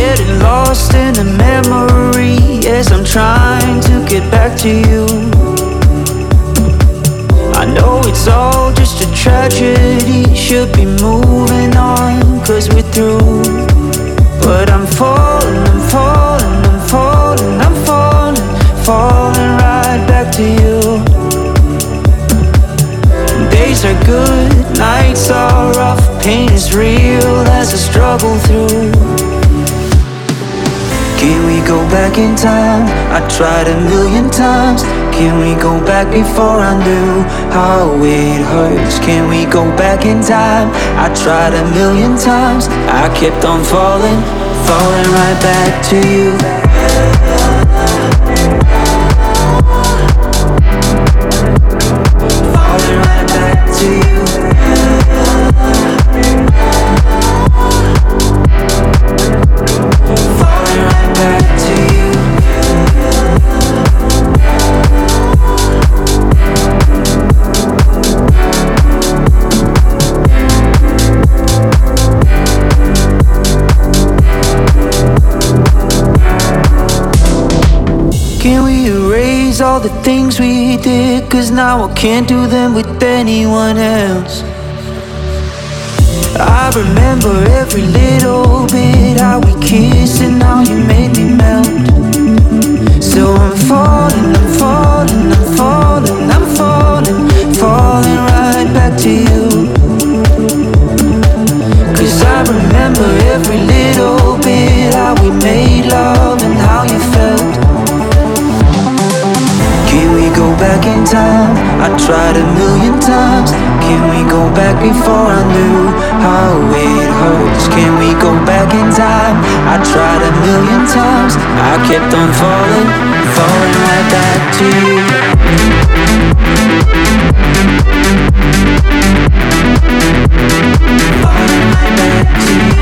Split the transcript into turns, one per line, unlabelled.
getting lost in a memory. Yes, I'm trying to get back to you. I know it's all just a tragedy. Should be moving on, 'cause we're through. But I'm falling, I'm falling, I'm falling, I'm falling, falling right back to you. Days are good, nights are rough. Pain is real as I struggle through. Can we go back in time? I tried a million times. Can we go back before I knew how it hurts? Can we go back in time? I tried a million times. I kept on falling, falling right back to you. Falling right back to you. Falling right back to you. Can we erase all the things we did? 'Cause now I can't do them with anyone else. I remember every little bit, how we kissed and how you made me melt. So I'm falling, I'm falling, I'm falling, I'm falling, falling right back to you. 'Cause I remember every little bit, how we made love and how you felt. Can we go back in time? I tried a million times. Can we go back before I knew how it hurts? Can we go back in time? I tried a million times. I kept on falling, falling right back to you. Falling right back to you.